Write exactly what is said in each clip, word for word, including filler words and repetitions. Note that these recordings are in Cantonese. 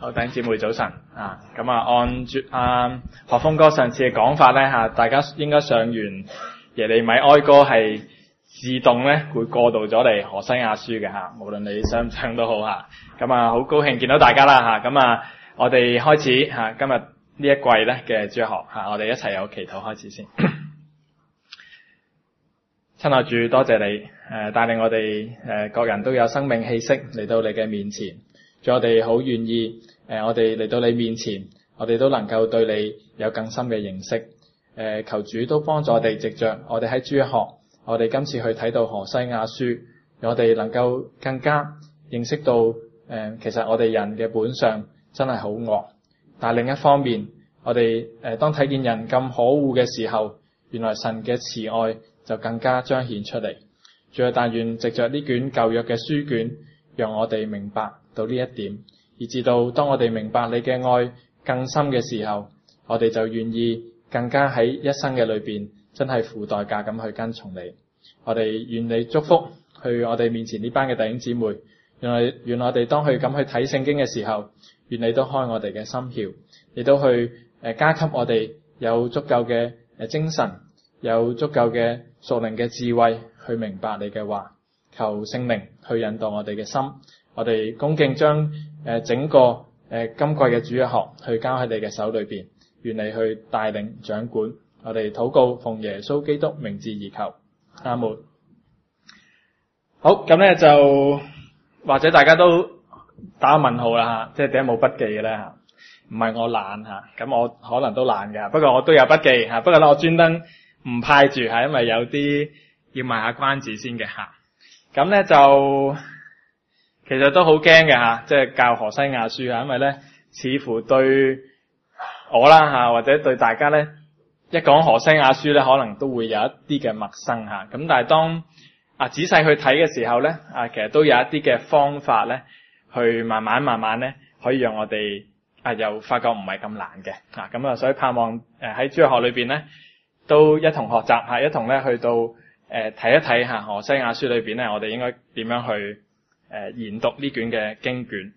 好，弟兄姊妹早晨啊！咁啊，按住啊何峰哥上次嘅講法咧嚇，大家應該上完耶利米哀歌係自動咧會過渡咗嚟何西阿書嘅嚇，無論你想唔想都好嚇。咁啊，好高興見到大家啦嚇！咁啊，我哋開始嚇今日呢一季咧嘅主日學嚇，我哋一齊有祈禱開始先。親愛主，多謝你誒帶領我哋誒各人都有生命氣息嚟到你嘅面前。主，我哋好願意誒，我哋嚟到你面前，我哋都能夠對你有更深嘅認識。誒，求主都幫助我哋，藉着我哋喺主日學，我哋今次去睇到何西阿書，我哋能夠更加認識到誒，其實我哋人嘅本相真係好惡。但另一方面，我哋誒當睇見人咁可惡嘅時候，原來神嘅慈愛就更加彰顯出嚟。主啊，但願藉着呢卷舊約嘅書卷，讓我哋明白到呢一點，以至到當我哋明白你嘅愛更深嘅時候，我哋就願意更加喺一生嘅裏邊真係付代價咁去跟從你。我哋願你祝福去我哋面前呢班嘅弟兄姊妹，原來願我哋當去咁去睇聖經嘅時候，願你都開我哋嘅心竅，亦都去誒加給我哋有足夠嘅誒精神，有足夠嘅屬靈嘅智慧去明白你嘅話。求聖靈去引導我哋嘅心，我哋恭敬將誒整個誒今季嘅主日學去交喺你嘅手裏邊，願你去帶領掌管。我哋禱告奉耶穌基督名字而求，阿門。好，咁咧就或者大家都打問號啦吓，即係點解冇筆記嘅咧吓？唔係我懶吓，咁我可能都懶㗎，不過我都有筆記吓，不過咧我專登唔派住吓，因為有啲要賣下關子先嘅吓。咁咧就其實都好驚嘅吓，即係教何西阿書啊，因為咧似乎對我啦吓，或者對大家咧一講何西阿書咧，可能都會有一啲嘅陌生吓。咁但係當啊仔細去睇嘅時候咧，啊其實都有一啲嘅方法咧，去慢慢慢慢咧，可以讓我哋啊又發覺唔係咁難嘅啊。咁啊，所以盼望誒喺主日學裏邊咧，都一同學習吓，一同咧去到。誒睇一睇下何西阿書裏邊咧，我哋應該點樣去誒研讀呢卷嘅經卷。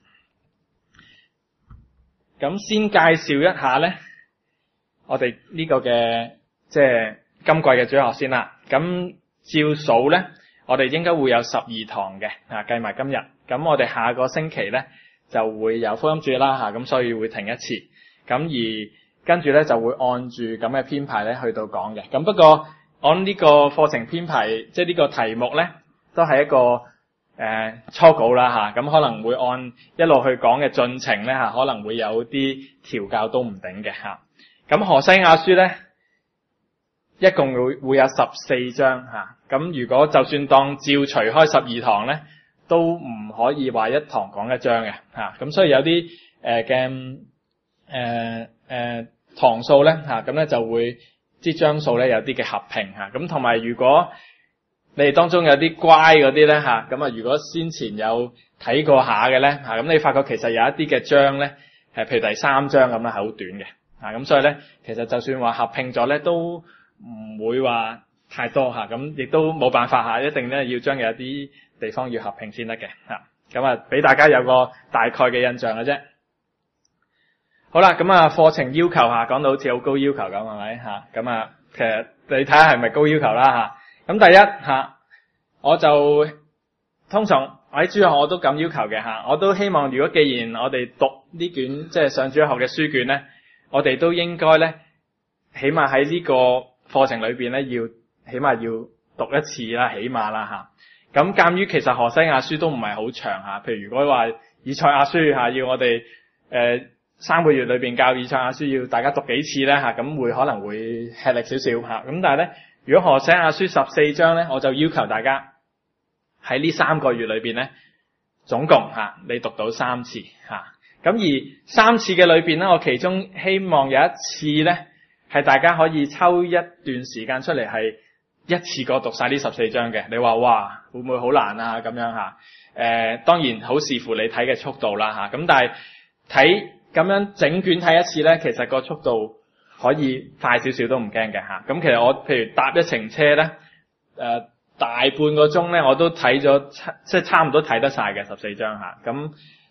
咁先介紹一下咧，我哋呢個嘅即係今季嘅主學先啦。咁照數咧，我哋應該會有十二堂嘅啊，計埋今日。咁我哋下個星期咧就會有福音主日啦嚇，咁所以會停一次。咁而跟住咧就會按住咁嘅編排咧去到講嘅。咁不過按呢個課程編排，即係呢個題目咧，都係一個誒、呃、初稿啦嚇，咁可能會按一路去講嘅進程咧嚇，可能會有啲調教都唔定嘅嚇。咁何西阿書咧，一共會會有十四章嚇，咁如果就算當照除開十二堂咧，都唔可以話一堂講一章嘅嚇，咁所以有啲誒嘅誒誒堂數咧嚇，咁咧就會。啲章數咧有啲嘅合併嚇，咁同埋如果你哋當中有啲乖嗰啲咧嚇，咁啊如果先前有睇過下嘅咧嚇，咁你發覺其實有一啲嘅章咧係譬如第三章咁啦，係好短嘅嚇，咁所以咧其實就算話合併咗咧都唔會話太多嚇，咁亦都冇辦法嚇，一定咧要將有啲地方要合併先得嘅嚇，咁啊俾大家有個大概嘅印象嘅啫。好啦，咁啊課程要求下講到好似好高要求咁係咪吓？咁啊其實你睇下係咪高要求啦吓。咁第一吓，我就通常我喺主日學我都咁要求嘅吓，我都希望如果既然我哋讀呢卷即係上主日學嘅書卷咧，我哋都應該咧起碼喺呢個課程裏邊咧要起碼要讀一次啦，起碼啦吓。咁鑒於其實何西阿書都唔係好長吓，譬如如果話以賽亞書吓要我哋誒。呃三個月裏邊教以賽亞書要大家讀幾次咧吓，咁會可能會吃力少少吓。咁但係咧，如果何西阿書十四章咧，我就要求大家喺呢三個月裏邊咧，總共吓你讀到三次吓。咁而三次嘅裏邊咧，我其中希望有一次咧，係大家可以抽一段時間出嚟，係一次過讀晒呢十四章嘅。你話哇，會唔會好難啊？咁樣吓？誒、呃，當然好視乎你睇嘅速度啦吓。咁但係睇。咁樣整卷睇一次咧，其實個速度可以快少少都唔驚嘅吓。咁其實我譬如搭一程車咧，誒、呃、大半個鐘咧，我都睇咗即係差唔多睇得晒嘅十四章吓。咁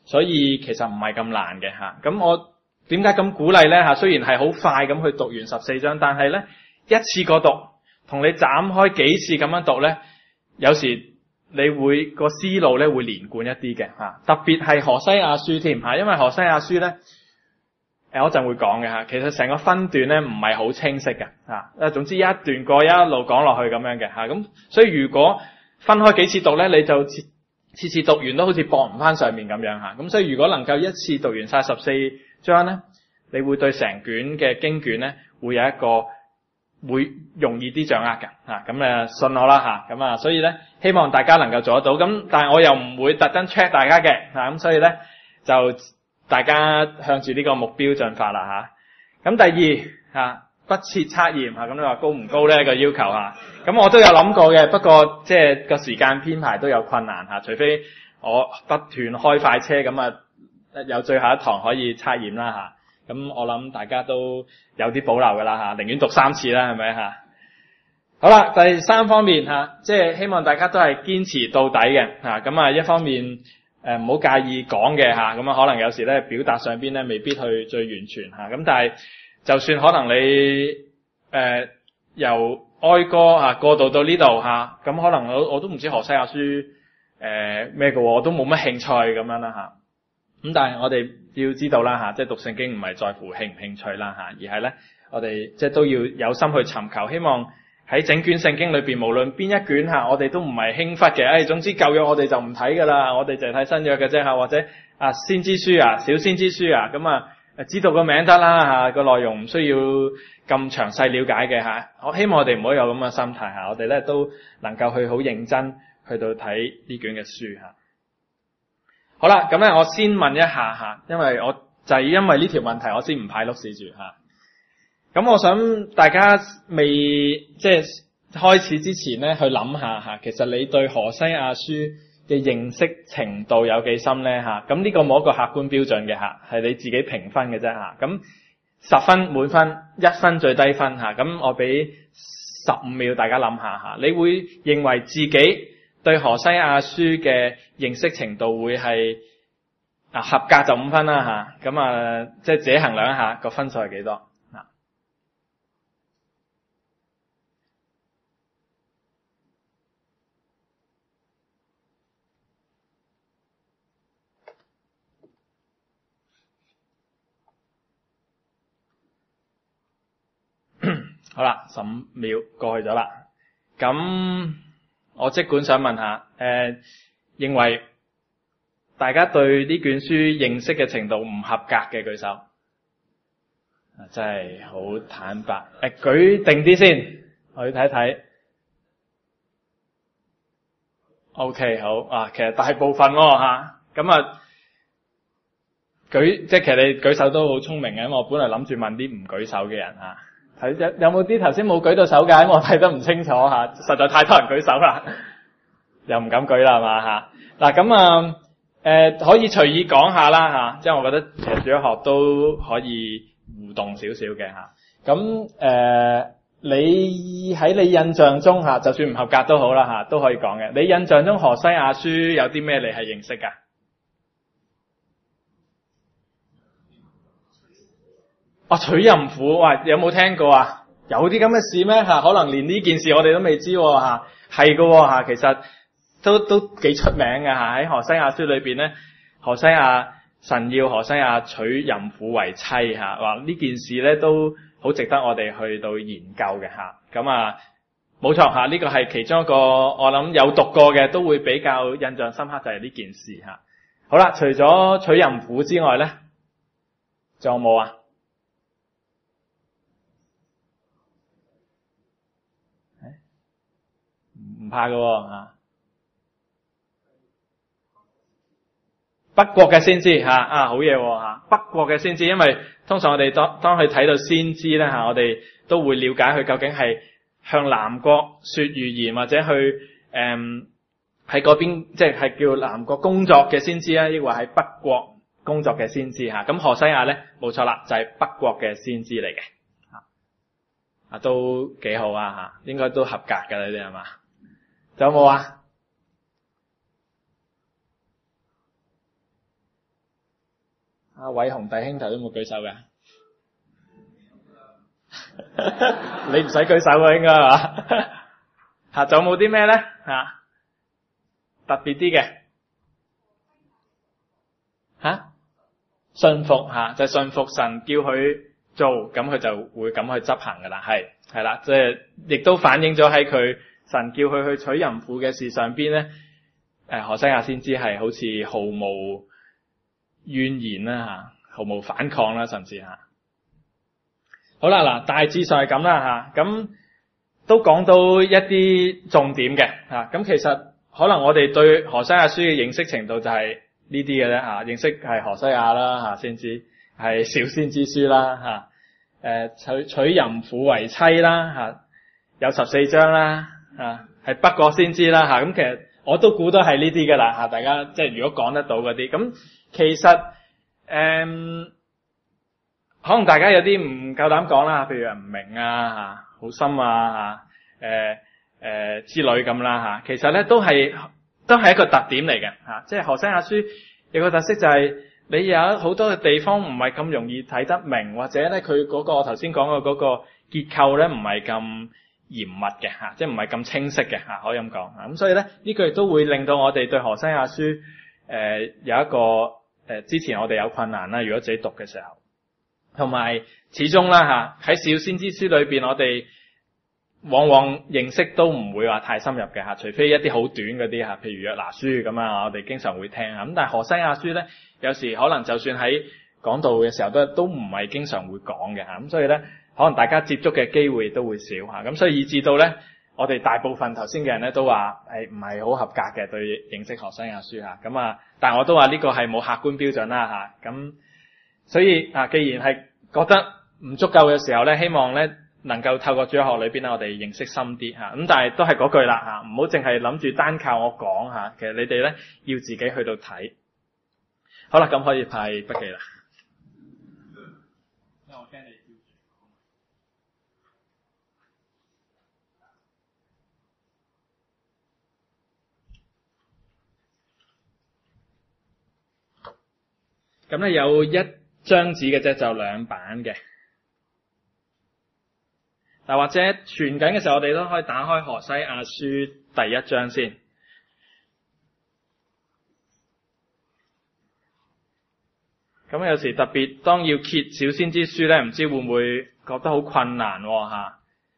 所以其實唔係咁難嘅吓。咁我點解咁鼓勵咧吓？雖然係好快咁去讀完十四章，但係咧一次過讀，同你斬開幾次咁樣讀咧，有時你會個思路咧會連貫一啲嘅吓。特別係何西阿書添吓，因為何西阿書咧。誒，我陣會講嘅吓，其實成個分段咧唔係好清晰嘅吓，誒，總之一段過一路講落去咁樣嘅吓，咁所以如果分開幾次讀咧，你就次次次讀完都好似駁唔翻上面咁樣吓，咁所以如果能夠一次讀完晒十四章咧，你會對成卷嘅經卷咧會有一個會容易啲掌握嘅吓，咁誒信我啦吓，咁啊，所以咧希望大家能夠做得到，咁但係我又唔會特登 check 大家嘅吓，咁所以咧就。大家向住呢個目標進發啦吓。咁第二吓，不設測驗吓，咁你話高唔高咧個要求吓？咁我都有諗過嘅，不過即係個時間編排都有困難吓，除非我不斷開快車咁啊，有最後一堂可以測驗啦吓。咁我諗大家都有啲保留噶啦吓，寧願讀三次啦，係咪吓？好啦，第三方面吓，即係希望大家都係堅持到底嘅吓。咁啊，一方面。誒唔好介意講嘅嚇，咁啊可能有時咧表達上邊咧未必去最完全嚇，咁但係就算可能你誒、呃、由哀歌嚇過渡到呢度嚇，咁可能我我都唔知何西阿書誒咩嘅喎，我都冇乜興趣咁樣啦嚇。咁但係我哋要知道啦嚇，即係讀聖經唔係在乎興唔興趣啦嚇，而係咧我哋即係都要有心去尋求，希望。喺整卷聖經裏邊，無論邊一卷吓，我哋都唔係輕忽嘅。誒、哎，總之舊約我哋就唔睇噶啦，我哋就睇新約嘅啫吓，或者啊先知書啊、小先知書啊，咁啊知道個名得啦吓，個內容唔需要咁詳細了解嘅吓。我希望我哋唔好有咁嘅心態吓，我哋咧都能夠去好認真去到睇呢卷嘅書吓。好啦，咁咧我先問一下吓，因為我就係因為呢條問題，我先唔派碌士住吓。咁我想大家未即係開始之前咧，去諗下吓，其實你對何西阿書嘅認識程度有幾深咧吓？咁呢個冇一個客觀標準嘅吓，係你自己評分嘅啫吓。咁十分滿分，一分最低分吓。咁我俾十五秒大家諗下吓，你會認為自己對何西阿書嘅認識程度會係啊合格就五分啦吓。咁啊即係自己衡量一下個分數係幾多？好啦，十五秒過去咗啦。咁我即管想問下，誒、呃，認為大家對呢卷書認識嘅程度唔合格嘅舉手。啊，真係好坦白。誒、呃，舉定啲先，我要睇睇。OK， 好啊，其實大部分喎吓，咁啊，舉即係其實你舉手都好聰明嘅，因為我本來諗住問啲唔舉手嘅人啊。有有冇啲頭先冇舉到手嘅？因為我睇得唔清楚吓，實在太多人舉手啦，又唔敢舉啦，係嘛吓？嗱咁啊，誒可以隨意講下啦吓，即係我覺得其實主學都可以互動少少嘅吓。咁誒、呃，你喺你印象中吓，就算唔合格都好啦吓，都可以講嘅。你印象中何西阿書有啲咩你係認識噶？哦，娶淫婦，哇，有冇聽過啊？有啲咁嘅事咩吓？可能連呢件事我哋都未知吓，係噶吓，其實都都幾出名嘅吓。喺何西阿書裏邊咧，何西阿神要何西阿娶淫婦為妻吓，話呢件事咧都好值得我哋去到研究嘅吓。咁啊，冇錯吓，呢個係其中一個我諗有讀過嘅都會比較印象深刻就係呢件事吓。好啦，除咗娶淫婦之外咧，仲有冇啊？唔怕㗎喎，北國嘅先知吓啊，好嘢吓，北國嘅先知，因為通常我哋當當佢睇到先知咧吓，我哋都會了解佢究竟係向南國說預言，或者去誒喺嗰邊即係係叫南國工作嘅先知咧，抑或喺北國工作嘅先知吓。咁何西阿咧，冇錯啦，就係北國嘅先知嚟嘅，啊都幾好啊吓，應該都合格噶，你哋係嘛？仲有冇啊？ 阿偉雄弟兄頭都冇舉手嘅，你唔使舉手喎，應該係嘛？吓，仲有冇啲咩咧？吓，特別啲嘅吓，信服吓，就係信服神叫佢做，咁佢就會咁去執行噶啦，係係啦，即係亦都反映咗喺佢神叫佢去娶淫婦嘅事上邊咧。誒，何西阿先知係好似毫無怨言啦吓，毫無反抗啦，甚至吓。好啦，嗱，大致上係咁啦吓，咁都講到一啲重點嘅吓。咁其實可能我哋對何西阿書嘅認識程度就係呢啲嘅咧吓，認識係何西阿啦吓，先知係小先知書啦吓，誒娶娶淫婦為妻啦吓，有十四章啦吓，係北國先知啦吓。咁其實我都估到係呢啲噶啦吓，大家即係如果講得到嗰啲，咁其實誒、嗯，可能大家有啲唔夠膽講啦，譬如唔明啊吓，好深啊吓，誒、呃、誒、呃、之類咁啦吓。其實咧都係都係一個特點嚟嘅吓，即係何西阿書有個特色就係你有好多嘅地方唔係咁容易睇得明，或者咧佢嗰個頭先講嘅嗰個結構咧唔係咁嚴密嘅吓，即係唔係咁清晰嘅吓，可以咁講。咁所以咧呢句亦都會令到我哋對何西阿書誒、呃、有一個誒、呃、之前我哋有困難啦，如果自己讀嘅時候，同埋始終啦吓喺小先知書裏邊，我哋往往認識都唔會話太深入嘅吓，除非一啲好短嗰啲吓，譬如約拿書咁啊，我哋經常會聽吓。咁但係何西阿書咧，有時可能就算喺講道嘅時候都都唔係經常會講嘅吓，咁所以咧。可能大家接觸嘅機會都會少吓，咁所以以至到咧，我哋大部分頭先嘅人咧都話係唔係好合格嘅對認識何西阿書吓，咁啊，但係我都話呢個係冇客觀標準啦吓，咁所以啊，既然係覺得唔足夠嘅時候咧，希望咧能夠透過主日學裏邊咧，我哋認識深啲吓，咁但係都係嗰句啦吓，唔好淨係諗住單靠我講吓，其實你哋咧要自己去到睇。好啦，咁可以派筆記啦。咁咧有一張紙嘅啫，就兩版嘅。嗱，或者傳緊嘅時候，我哋都可以打開何西阿書第一章先。咁有時特別當要揭小先知書咧，唔知會唔會覺得好困難吓？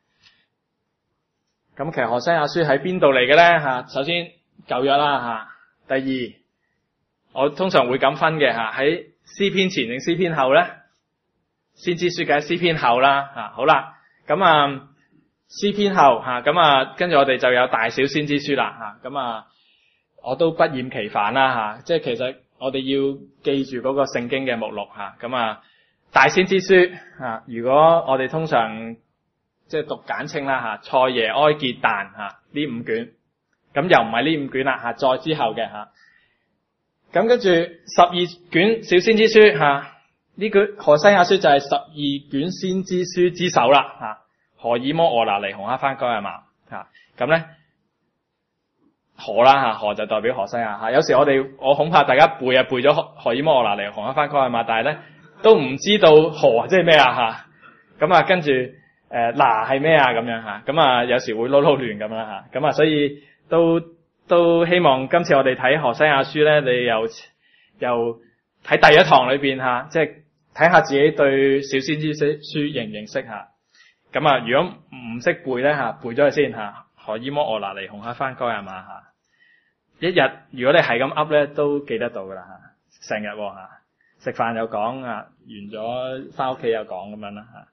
咁其實何西阿書喺邊度嚟嘅咧吓？首先舊約啦吓，第二。我通常會咁分嘅吓，喺詩篇前定詩篇後咧？先知書嘅詩篇後啦，吓好啦，咁啊詩篇後吓，咁啊跟住我哋就有大小先知書啦，吓咁啊我都不厭其煩啦吓，即係其實我哋要記住嗰個聖經嘅目錄吓，咁啊大先知書吓，如果我哋通常即係讀簡稱啦吓，賽耶、哀結、但吓呢五卷，咁又唔係呢五卷啦吓，再之後嘅吓。咁跟住十二卷小先知書吓，呢卷何西阿書就係十二卷先知書之首啦吓。何爾摩、俄拿尼、紅哈番該係嘛吓？咁咧何啦吓，何就代表何西阿吓。有時我哋我恐怕大家背啊背咗何爾摩、俄拿尼、紅哈番該係嘛，但係咧都唔知道何即係咩啊吓。咁啊跟住誒嗱係咩啊咁樣吓。咁啊有時會撈撈亂咁啦吓。咁啊所以都。都希望今次我哋睇何西阿書咧，你又又喺第一堂裏邊吓，即係睇下自己對小先知書認唔認識吓。咁啊，如果唔識背咧吓，背咗佢先吓。何爾摩、俄拿尼、紅哈番該係嘛吓？一日如果你係咁噏咧，都記得到噶啦吓，成日吓，食飯又講啊，完咗翻屋企又講咁樣啦吓。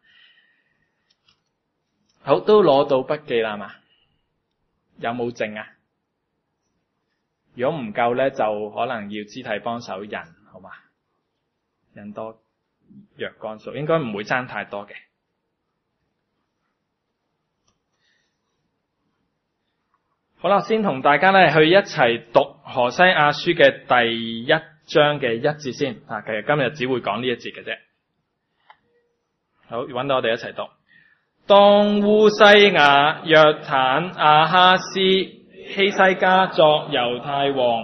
好，都攞到筆記啦嘛？有冇剩啊？如果唔夠咧，就可能要肢體幫手印，好嘛？印多若干數，應該唔會爭太多嘅。好啦，先同大家咧去一齊讀何西阿書嘅第一章嘅一節先。啊，其實今日只會講呢一節嘅啫。好，搵到我哋一齊讀。當烏西雅、約坦、亞哈斯、希西家作猶太王，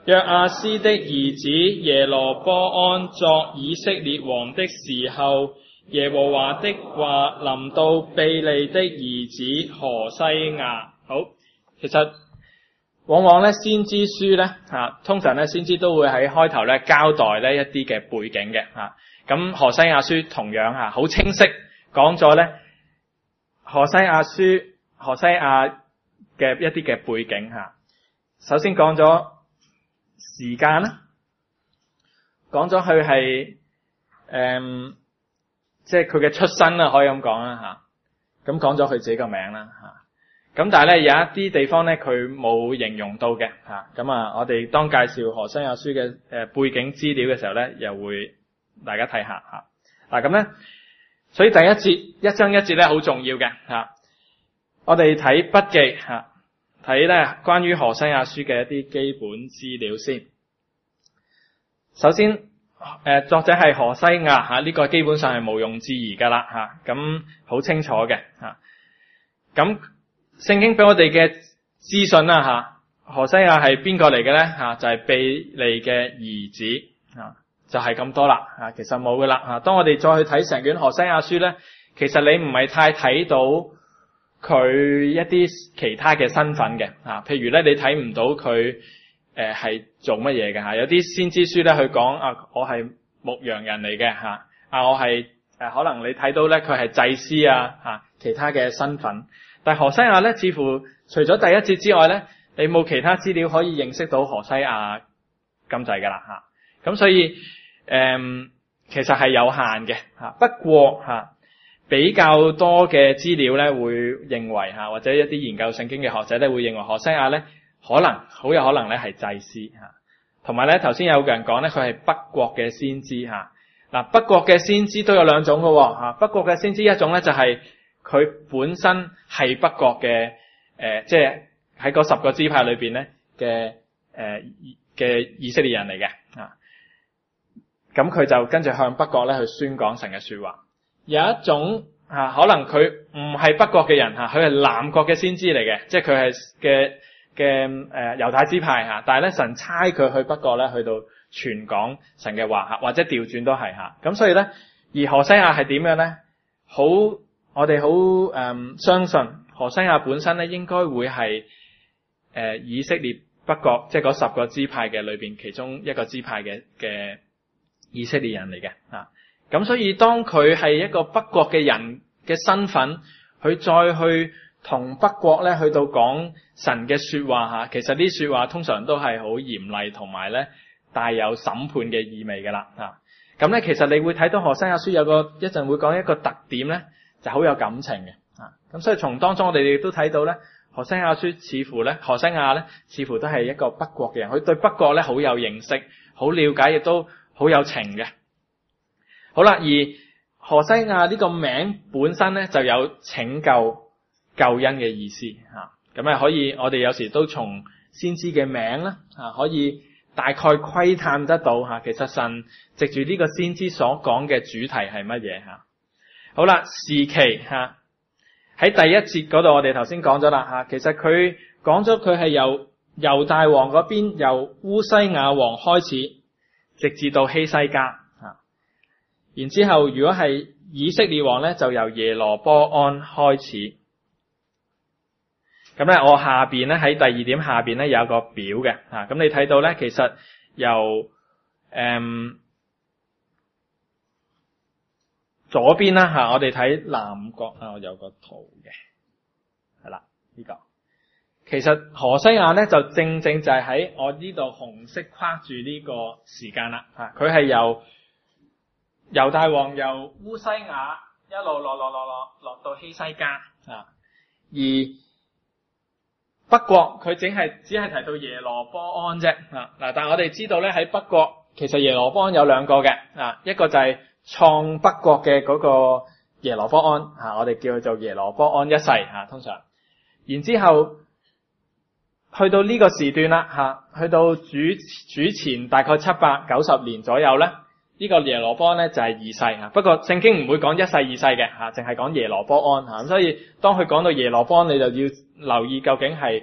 約阿斯的兒子耶羅波安作以色列王的時候，耶和華的話臨到庇利的兒子何西亞。好，其實往往咧先知書咧啊，通常咧先知都會喺開頭咧交代咧一啲嘅背景嘅啊。咁何西亞書同樣啊，好清晰講咗咧何西亞書何西亞嘅一啲嘅背景吓。首先講咗時間啦，講咗佢係誒，即係佢嘅出身啦，可以咁講啦吓。咁講咗佢自己個名啦吓。咁但係咧有一啲地方咧佢冇形容到嘅吓。咁啊，我哋當介紹何西亞書嘅誒背景資料嘅時候咧，又會大家睇下吓。嗱咁咧，所以第一節一章一節咧好重要嘅吓。我哋睇筆記吓，睇咧關於何西亞書嘅一啲基本資料先。首先，誒作者係何西亞吓，呢個基本上係毋庸置疑噶啦吓，咁好清楚嘅吓。咁聖經俾我哋嘅資訊啦吓，何西亞係邊個嚟嘅咧吓？就係庇利嘅兒子啊，就係咁多啦吓，其實冇噶啦吓。當我哋再去睇成卷何西亞書咧，其實你唔係太睇到佢一啲其他嘅身份嘅啊，譬如咧你睇唔到佢誒係做乜嘢嘅吓，有啲先知書咧去講啊，我係牧羊人嚟嘅吓，啊我係誒可能你睇到咧佢係祭司啊吓，其他嘅身份。但係何西亞咧，似乎除咗第一節之外咧，你冇其他資料可以認識到何西亞咁滯噶啦吓。咁所以誒、嗯，其實係有限嘅吓。不過吓，比較多嘅資料咧，會認為吓，或者一啲研究聖經嘅學者咧，會認為何西亞咧，可能好有可能咧係祭司吓。同埋咧，頭先有個人講咧，佢係北國嘅先知吓。嗱，北國嘅先知都有兩種嘅吓。北國嘅先知一種咧就係、是。佢本身係北國嘅誒，即係喺嗰十個支派裏邊咧嘅誒嘅以色列人嚟嘅啊。咁佢就跟住向北國咧去宣講神嘅說話。有一種啊，可能佢唔係北國嘅人吓，佢係南國嘅先知嚟嘅，即係佢係嘅嘅誒猶太支派吓。但係咧神差佢去北國咧，去到傳講神嘅話吓，或者調轉都係吓。咁所以咧，而何西亞係點樣咧？好。我哋好誒相信何西亞本身咧應該會係誒、呃、以色列北國，即係嗰十個支派嘅裏邊其中一個支派嘅嘅以色列人嚟嘅啊。咁所以當佢係一個北國嘅人嘅身份，佢再去同北國咧去到講神嘅說話吓，其實啲說話通常都係好嚴厲同埋咧帶有審判嘅意味噶啦啊。咁咧其實你會睇到何西亞書有個一陣會講一個特點咧。就好有感情嘅啊，咁所以從當中我哋亦都睇到咧，何西亞書似乎咧，何西亞咧似乎都係一個北國嘅人，佢對北國咧好有認識，好了解，亦都好有情嘅。好啦，而何西亞呢個名本身咧就有拯救救恩嘅意思啊，咁啊可以我哋有時都從先知嘅名啦啊，可以大概窺探得到吓，其實神藉住呢個先知所講嘅主題係乜嘢吓。好啦，時期吓喺第一節嗰度，我哋頭先講咗啦吓，其實佢講咗佢係由猶大王嗰邊，由烏西雅王開始，直至到希西家吓。然之後，如果係以色列王咧，就由耶羅波安開始。咁咧，我下邊咧喺第二點下邊咧有個表嘅吓，咁你睇到咧，其實由誒。嗯左邊啦吓，我哋睇南國啊，我有個圖嘅，係啦呢個。其實何西亞咧就正正就係喺我呢度紅色框住呢個時間啦吓，佢係由猶大王由烏西雅一路落落落落落到希西家啊，而北國佢淨係只係提到耶羅波安啫啊嗱，但係我哋知道咧喺北國其實耶羅波安有兩個嘅啊，一個就係創北國嘅嗰個耶羅波安吓，我哋叫佢做耶羅波安一世吓，通常。然之後去到呢個時段啦吓，去到主主前大概七百九十年左右咧，呢個耶羅波安咧就係二世吓。不過聖經唔會講一世二世嘅吓，淨係講耶羅波安吓。咁所以當佢講到耶羅波安，你就要留意究竟係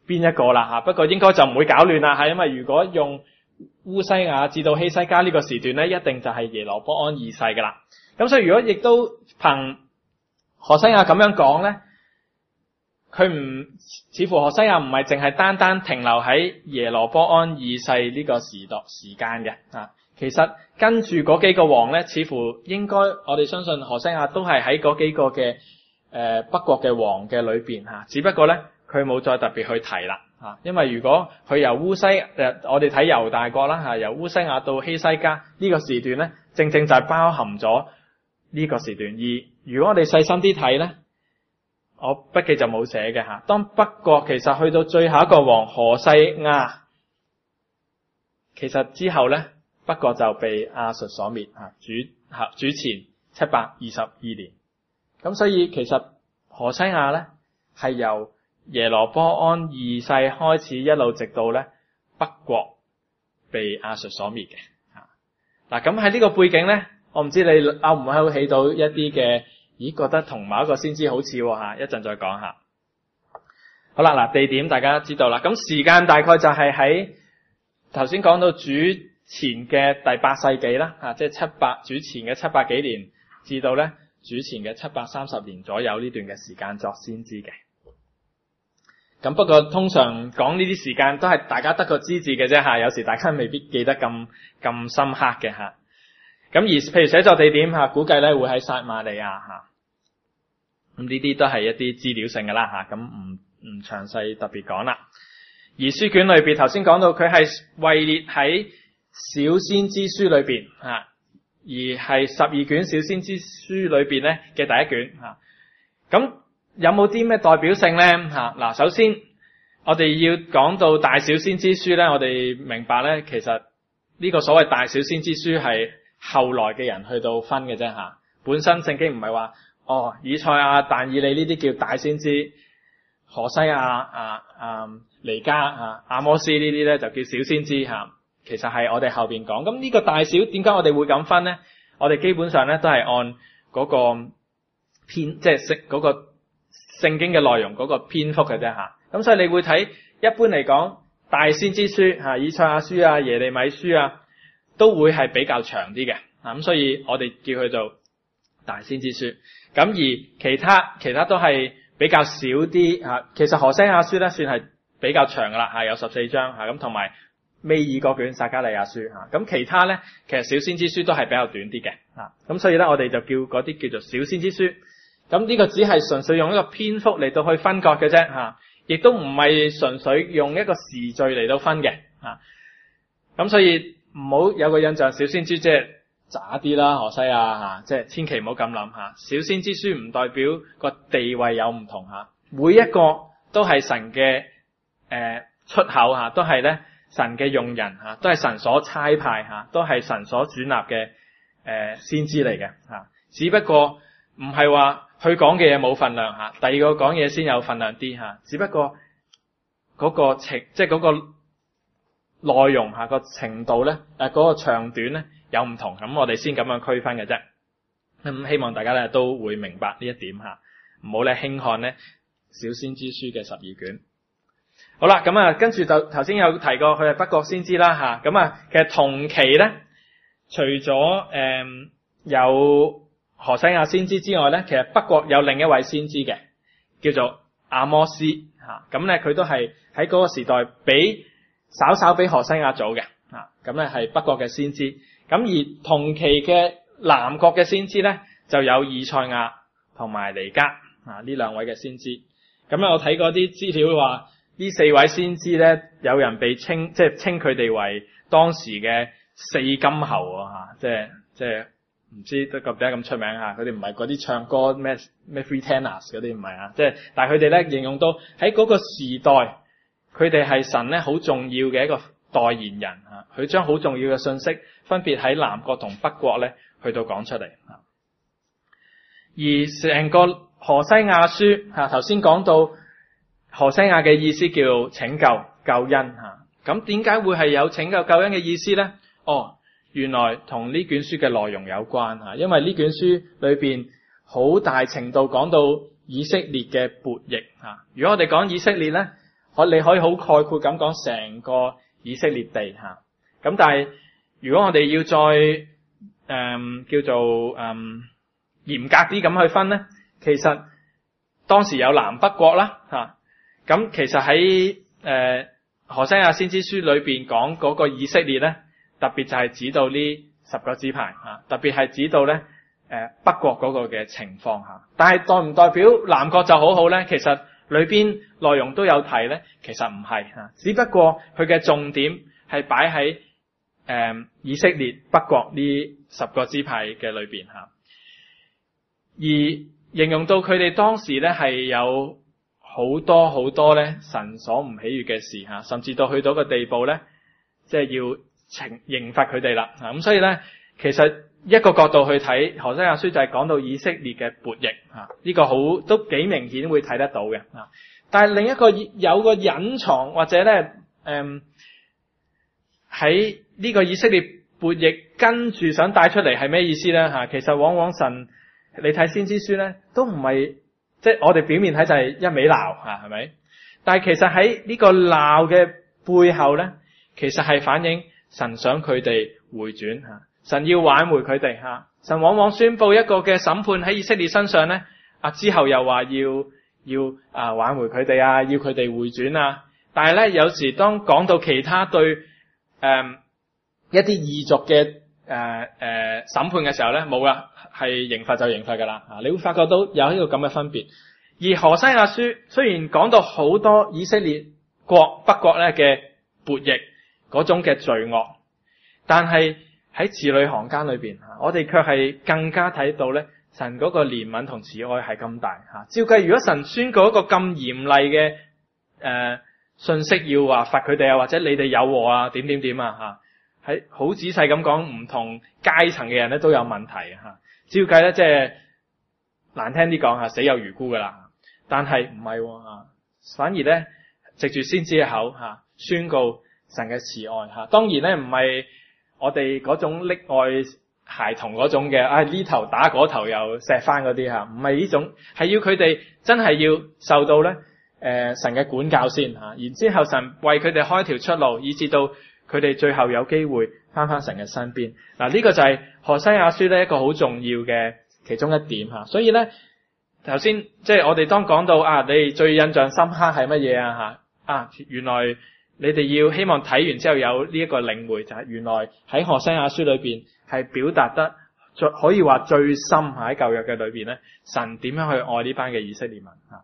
邊一個啦吓。不過應該就唔會搞亂啦吓，因為如果用烏西亞至到希西家呢個時段咧，一定就係耶羅波安二世噶啦。咁所以如果亦都憑何西亞咁樣講咧，佢唔似乎何西亞唔係淨係單單停留喺耶羅波安二世呢個時代時間嘅啊。其實跟住嗰幾個王咧，似乎應該我哋相信何西亞都係喺嗰幾個嘅誒、呃、北國嘅王嘅裏邊吓，只不過咧佢冇再特別去提啦吓，因為如果佢由烏西誒、呃、我哋睇猶大國啦吓，由烏西亞到希西家呢個時段咧，正正就係包含咗呢個時段。而如果我哋細心啲睇咧，我筆記就冇寫嘅吓。當北國其實去到最後一個王何西亞，其實之後咧。北國就被亞述所滅吓，主吓主前七百二十二年。咁所以其實何西亞咧係由耶羅波安二世開始，一路直到咧北國被亞述所滅嘅吓。嗱，咁喺呢個背景咧，我唔知你勾唔勾起到一啲嘅，咦覺得同某一個先知好似吓，一陣再講下。好啦，嗱，地點大家知道啦，咁時間大概就係喺頭先講到主前嘅第八世紀啦，啊，即係七百主前嘅七百幾年，至到咧主前嘅七百三十年左右呢段嘅時間作先知嘅。咁不過通常講呢啲時間都係大家得個知字嘅啫吓，有時大家未必記得咁咁深刻嘅吓。咁而譬如寫作地點吓，估計咧會喺撒瑪利亞吓。咁呢啲都係一啲資料性嘅啦吓，咁唔唔詳細特別講啦。而書卷裏邊頭先講到佢係位列喺小先知書裏邊吓，而係十二卷小先知書裏邊咧嘅第一卷吓。咁有冇啲咩代表性咧吓？嗱，首先我哋要講到大小先知書咧，我哋明白咧，其實呢個所謂大小先知書係後來嘅人去到分嘅啫吓。本身聖經唔係話哦，以賽亞、但以理呢啲叫大先知，何西亞啊啊彌迦啊阿摩斯呢啲咧就叫小先知吓。其實係我哋後邊講，咁呢個大小點解我哋會咁分呢？我哋基本上咧都係按嗰個篇，即係聖嗰個聖經嘅內容嗰個篇幅嘅啫吓。咁所以你會睇，一般嚟講，大先知書吓，以賽亞書啊、耶利米書啊，都會係比較長啲嘅。咁所以我哋叫佢做大先知書。咁而其他其他都係比較少啲吓。其實何西亞書咧算係比較長噶啦，係有十四章吓，咁同埋尾二嗰卷撒迦利亞書吓，咁其他咧其實小先知書都係比較短啲嘅吓，咁所以咧我哋就叫嗰啲叫做小先知書。咁呢個只係純粹用一個篇幅嚟到去分割嘅啫吓，亦都唔係純粹用一個時序嚟到分嘅吓。咁所以唔好有個印象，小先知即係渣啲啦，何西亞吓，即係千祈唔好咁諗吓。小先知書唔代表個地位有唔同吓，每一個都係神嘅誒、呃、出口吓，都係咧。神嘅用人吓，都係神所差派吓，都係神所轉立嘅誒先知嚟嘅吓。只不過唔係話佢講嘅嘢冇分量吓，第二個講嘢先有分量啲吓。只不過嗰個情，即係嗰個內容吓個程度咧，誒嗰個長短咧有唔同，咁我哋先咁樣區分嘅啫。咁希望大家咧都會明白呢一點吓，唔好咧輕看咧小先知書嘅十二卷。好啦，咁啊，跟住就頭先有提過佢係北國先知啦吓，咁啊，其實同期咧，除咗誒、嗯、有何西亞先知之外咧，其實北國有另一位先知嘅，叫做阿摩斯吓，咁咧佢都係喺嗰個時代比稍稍比何西亞早嘅吓，咁咧係北國嘅先知。咁而同期嘅南國嘅先知咧，就有以賽亞同埋彌迦啊呢兩位嘅先知。咁咧我睇過啲資料話，呢四位先知咧，有人被稱即係稱佢哋為當時嘅四金喉啊，即係即係唔知得個點解咁出名吓。佢哋唔係嗰啲唱歌咩咩 free tenors 嗰啲唔係啊，即係但係佢哋咧形容到喺嗰個時代，佢哋係神咧好重要嘅一個代言人吓，佢將好重要嘅信息分別喺南國同北國咧去到講出嚟吓。而成個何西亞書吓，頭先講到。何西亞嘅意思叫拯救、救恩吓，咁點解會係有拯救、救恩嘅意思呢？哦，原來同呢卷書嘅內容有關吓，因為呢卷書裏邊好大程度講到以色列嘅悖逆吓。如果我哋講以色列呢， 可你可以好概括咁講成個以色列地吓。咁但係如果我哋要再誒、嗯、叫做誒嚴、嗯、格啲咁去分咧，其實當時有南北國啦吓。咁其實喺誒、呃、何西阿先知書裏邊講嗰個以色列咧，特別就係指到呢十個支派吓，特別係指到咧誒北國嗰個嘅情況吓。但係代唔代表南國就好好咧？其實裏邊內容都有提咧，其實唔係吓，只不過佢嘅重點係擺喺誒、呃、以色列北國呢十個支派嘅裏邊吓，而形容到佢哋當時咧係有好多好多咧神所唔喜悅嘅事吓，甚至到去到個地步咧，即係要懲刑罰佢哋啦吓。咁所以咧，其實一個角度去睇何西阿書就係講到以色列嘅悖逆吓，呢個好都幾明顯會睇得到嘅吓。但係另一個有個隱藏或者咧誒喺呢個以色列悖逆跟住想帶出嚟係咩意思咧吓？其實往往神你睇先知書咧都唔係即係我哋表面睇就係一味鬧吓，係咪？但係其實喺呢個鬧嘅背後咧，其實係反映神想佢哋回轉吓。神要挽回佢哋吓，神往往宣布一個嘅審判喺以色列身上咧，啊之後又話要要啊挽回佢哋啊，要佢哋回轉啊。但係咧有時當講到其他對誒、呃、一啲異族嘅誒誒審判嘅時候咧，冇啦，係刑罰就刑罰噶啦。啊，你會發覺到有呢個咁嘅分別。而何西阿書雖然講到好多以色列國北國咧嘅悖逆嗰種嘅罪惡，但係喺字裏行間裏邊，我哋卻係更加睇到咧，神嗰個憐憫同慈愛係咁大吓。照計，如果神宣告一個咁嚴厲嘅誒信息，要話罰佢哋啊，或者你哋有禍啊，點點點啊吓，喺好仔細咁講，唔同階層嘅人咧都有問題吓。照計咧，即係難聽啲講吓，死有餘辜噶啦。但係唔係吓，反而咧藉住先知嘅口吓，宣告神嘅慈愛吓。當然咧唔係我哋嗰種溺愛孩童嗰種嘅，啊呢頭打嗰頭又錫翻嗰啲吓，唔係呢種，係要佢哋真係要受到咧誒、呃、神嘅管教先吓，然之後神為佢哋開條出路，以至到佢哋最後有機會翻翻神嘅身邊。嗱、這、呢個就係何西阿書咧一個好重要嘅其中一點吓。所以咧頭先即係我哋當講到啊，你哋最印象深刻係乜嘢啊吓？啊原來。你哋要希望睇完之後有呢一個領會，就係、是、原來喺何西阿書裏邊係表達得最可以話最深喺舊約嘅裏邊咧，神點樣去愛呢班嘅以色列民吓。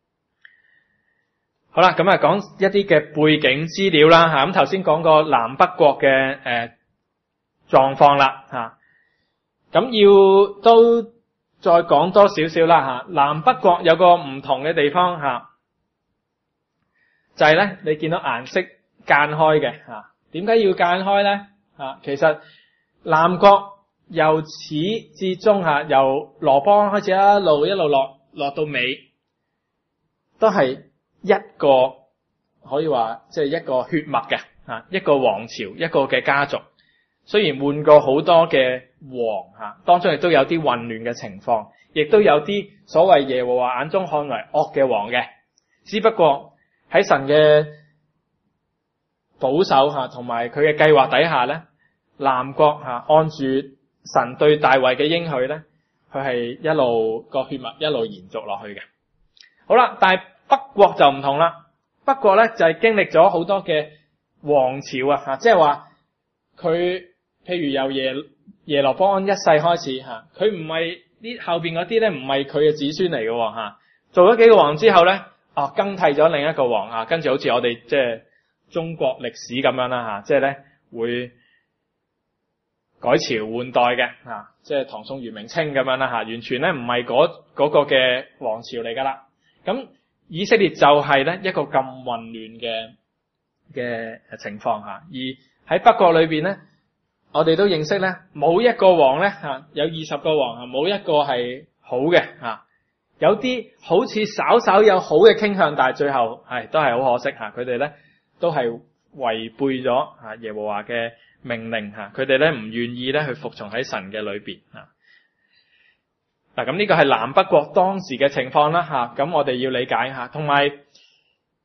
好啦，咁啊講一啲嘅背景資料啦吓，咁頭先講過南北國嘅誒狀況啦吓，咁、呃、要都再講多少少啦吓。南北國有個唔同嘅地方吓。就係咧，你見到顏色間開嘅吓，點解要間開咧？吓，其實南國由始至終吓，由羅波安開始一路一路落落到尾，都係一個可以話即係一個血脈嘅吓，一個王朝，一個嘅家族。雖然換過好多嘅王吓，當中亦都有啲混亂嘅情況，亦都有啲所謂耶和華眼中看為惡嘅王嘅，只不過。喺神嘅保守吓，同埋佢嘅計劃底下咧，南國吓按住神對大衛嘅應許咧，佢係一路個血脈一路延續落去嘅。好啦，但係北國就唔同啦，北國咧就係經歷咗好多嘅王朝啊吓，即係話佢譬如由耶耶羅波安一世開始吓，佢唔係呢後邊嗰啲咧唔係佢嘅子孫嚟嘅吓，做咗幾個王之後咧。啊，更替咗另一個王啊，跟住好似我哋即係中國歷史咁樣啦吓，即係咧會改朝換代嘅啊，即係唐宋元明清咁樣啦吓，完全咧唔係嗰嗰個嘅王朝嚟噶啦。咁以色列就係咧一個咁混亂嘅嘅情況吓，而喺北國裏邊咧，我哋都認識咧冇一個王咧吓，有二十個王啊，冇一個係好嘅吓。有啲好似稍稍有好嘅傾向，但係最後係都係好可惜吓，佢哋咧都係違背咗吓耶和華嘅命令吓，佢哋咧唔願意咧去服從喺神嘅裏邊吓。嗱，咁呢個係南北國當時嘅情況啦吓，咁我哋要理解吓，同埋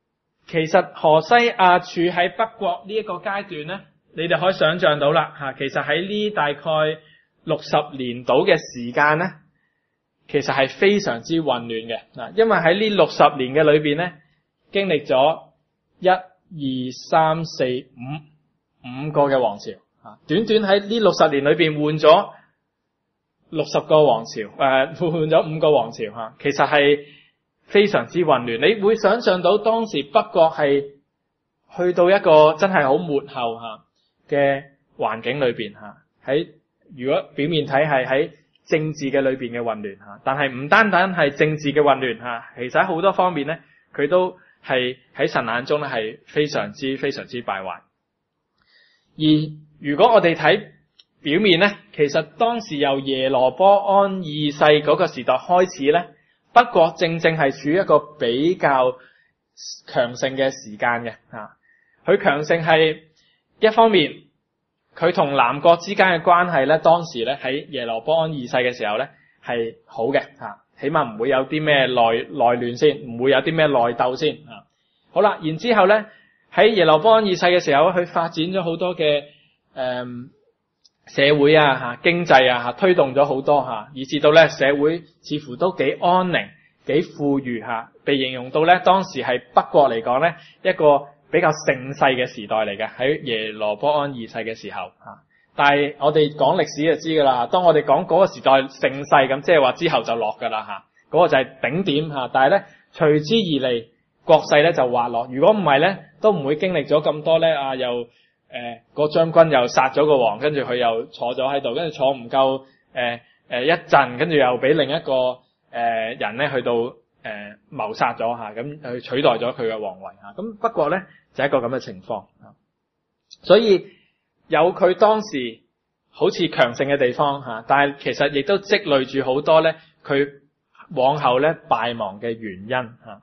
其實何西阿處喺北國呢一個階段咧，你哋可以想象到啦吓，其實喺呢大概六十年度嘅時間咧，其實係非常之混亂嘅嗱，因為喺呢六十年嘅裏邊咧，經歷咗一二三四五五個嘅王朝啊，短短喺呢六十年裏邊換咗六十個王朝，誒換咗五個王朝吓，其實係非常之混亂。你會想象到當時北國係去到一個真係好末後吓嘅環境裏邊吓，喺如果表面睇係喺政治嘅裏邊嘅混亂吓，但係唔單單係政治嘅混亂吓，其實喺好多方面咧，佢都係喺神眼中咧係非常之非常之敗壞。而如果我哋睇表面咧，其實當時由耶羅波安二世嗰個時代開始咧，北國正正係處於一個比較強盛嘅時間嘅吓。佢強盛係一方面，佢同南國之間嘅關係咧，當時咧喺耶羅波安二世嘅時候咧係好嘅吓，起碼唔會有啲咩內內亂先，唔會有啲咩內鬥先吓。好啦，然之後咧喺耶羅波安二世嘅時候，佢發展咗好多嘅誒、嗯、社會啊吓、經濟啊吓，推動咗好多吓，以至到咧社會似乎都幾安寧、幾富裕吓，被形容到咧當時係北國嚟講咧一個比較盛世嘅時代嚟嘅，喺耶羅波安二世嘅時候吓。但係我哋講歷史就知噶啦，當我哋講嗰個時代盛世咁，即係話之後就落噶啦吓，嗰個就係頂點吓。但係咧隨之而嚟，國勢咧就滑落。如果唔係咧，都唔會經歷咗咁多咧啊！又誒、呃個將軍又殺咗個王，跟住佢又坐咗喺度，跟住坐唔夠誒誒一陣，跟住又俾另一個誒、呃、人咧去到誒、呃、謀殺咗吓，咁去取代咗佢嘅皇位吓。咁不過咧就係一個咁嘅情況，所以有佢當時好似強盛嘅地方吓，但係其實亦都積累住好多咧佢往後咧敗亡嘅原因吓。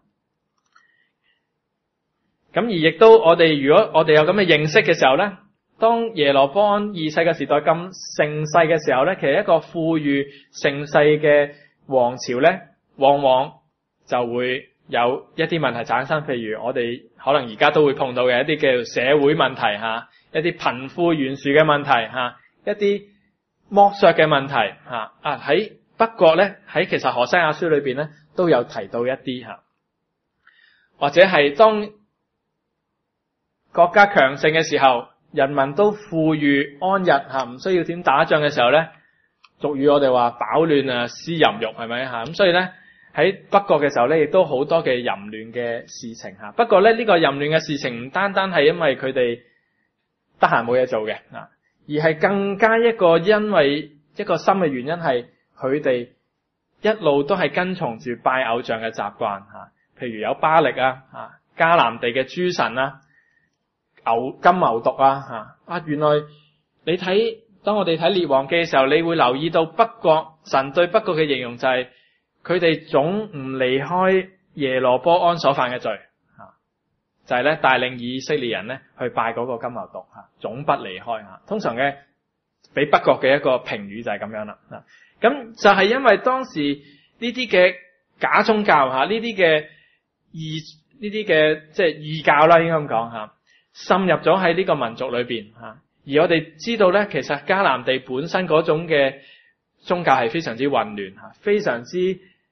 咁而亦都我哋如果我哋有咁嘅認識嘅時候咧，當耶羅波安二世嘅時代咁盛世嘅時候咧，其實一個富裕盛世嘅王朝咧，往往就會有一啲問題產生。譬如我哋可能而家都會碰到嘅一啲叫做社會問題吓，一啲貧富懸殊嘅問題吓，一啲剝削嘅問題吓。啊喺北國咧，喺其實何西阿書裏邊咧都有提到一啲吓，或者係當國家強盛嘅時候，人民都富裕安逸吓，唔需要點打仗嘅時候咧，俗語我哋話飽暖啊思淫欲，係咪吓？咁所以咧喺北國嘅時候咧，亦都好多嘅淫亂嘅事情吓。不過咧呢個淫亂嘅事情唔單單係因為佢哋得閒冇嘢做嘅啊，而係更加一個因為一個深嘅原因係佢哋一路都係跟從住拜偶像嘅習慣吓，譬如有巴力啊啊迦南地嘅諸神啊。牛金牛犢啊吓啊！原來你睇，當我哋睇列王記嘅時候，你會留意到北國神對北國嘅形容就係佢哋總唔離開耶羅波安所犯嘅罪吓，就係咧帶領以色列人咧去拜嗰個金牛犢吓，總不離開吓。通常嘅俾北國嘅一個評語就係咁樣啦吓。咁就係因為當時呢啲嘅假宗教吓，呢啲嘅異呢啲嘅即係異教啦，應該咁講吓。滲入咗喺呢個民族裏邊吓，而我哋知道咧，其實迦南地本身嗰種嘅宗教係非常之混亂吓，非常之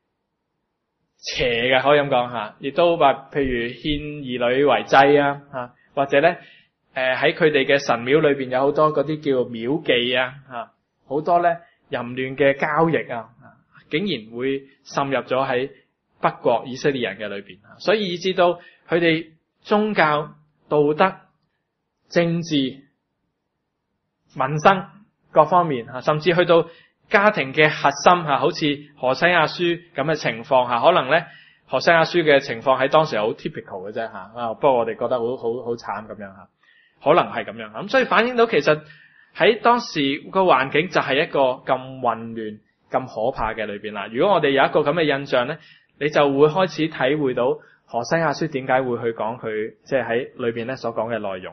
邪嘅，可以咁講吓。亦都話，譬如獻兒女為祭啊吓，或者咧誒喺佢哋嘅神廟裏邊有好多嗰啲叫廟妓啊吓，好多咧淫亂嘅交易啊，竟然會滲入咗喺北國以色列人嘅裏邊，所以以至到佢哋宗教、道德、政治、民生各方面吓，甚至去到家庭嘅核心吓，好似何西阿書咁嘅情況吓，可能咧何西阿書嘅情況喺當時好 typical 嘅啫吓，啊不過我哋覺得好好好慘咁樣吓，可能係咁樣吓，咁所以反映到其實喺當時個環境就係一個咁混亂、咁可怕嘅裏邊啦。如果我哋有一個咁嘅印象咧，你就會開始體會到何西阿書點解會去講佢即係喺裏邊咧所講嘅內容。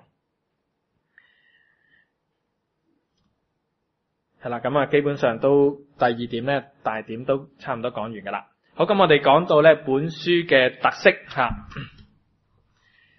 係啦，咁啊基本上都第二點咧大點都差唔多講完噶啦。好，咁我哋講到咧本書嘅特色吓。